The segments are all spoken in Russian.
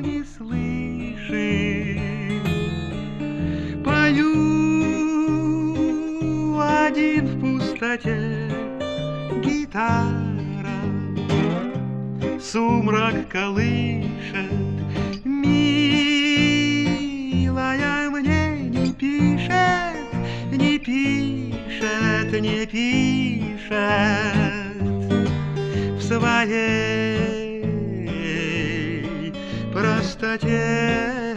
не слышит. Пою один в пустоте, гитара сумрак колышет. Милая мне не пишет, не пишет, не пишет в своей простоте.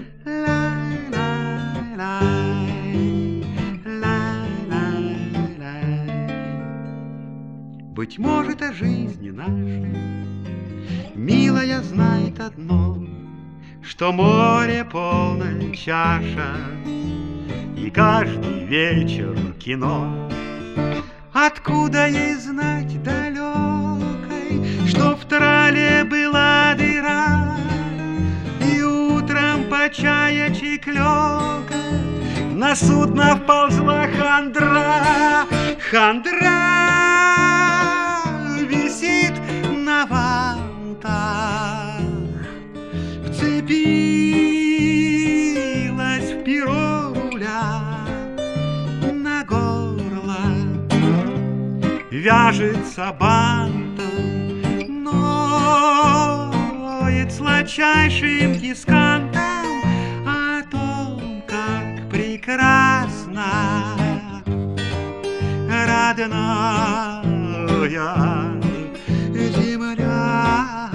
Быть может, о жизни нашей милая знает одно, что море полная чаша, и каждый вечер кино. Откуда ей знать далекой, что в трале была дыра, и утром по чаячьи клёкот на судно вползла хандра. Хандра висит на вантах, вцепилась в перо руля, на горло вяжется бантом, ноет сладчайшим дискантом о том, как прекрасна родная земля.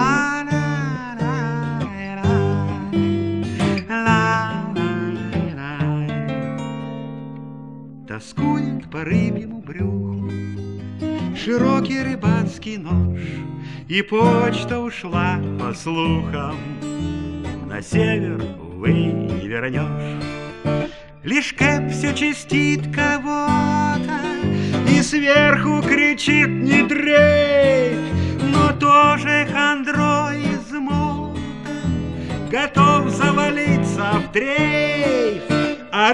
Тоскует по рыбьему брюху широкий рыбацкий нож, и почта ушла, по слухам, на север, увы, не вернешь. Лишь Кэп все чистит кого-то и сверху кричит: не дрейф, но тоже хандрой измотан, готов завалиться в дрейф, а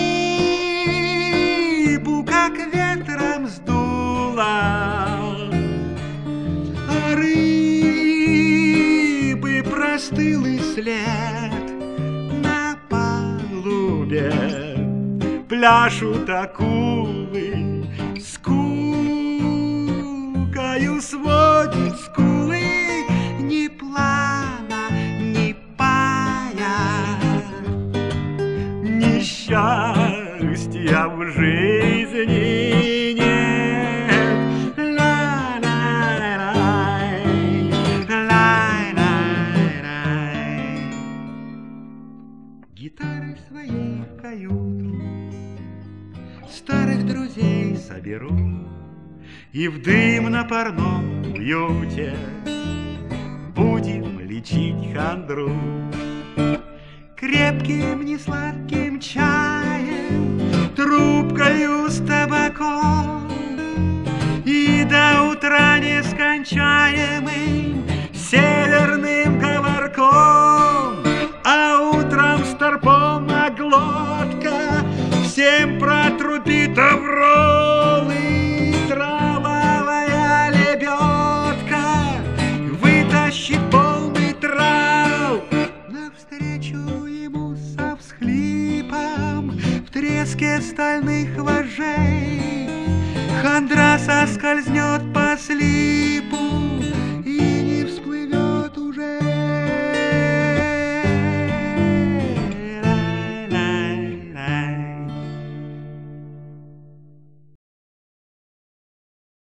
рыбу как ветром сдуло, а рыбы простыл и след на палубе. Пляшут акулы, скукою сводит скулы, ни плана, ни пая, ни счастья в жизни нет. Ла-ла-лай, лай-лай-лай. Гитары своей в каюту старых друзей соберу, и в дымно-парном уюте будем лечить хандру. Крепким несладким чаем, трубкою с табаком и до утра нескончаемым северным говорком, а утром старпом оглотка всем протрубит авролы. Травовая лебедка вытащит полный трав навстречу ему со всхлипом. В треске стальных вожей хандра соскользнет по слипу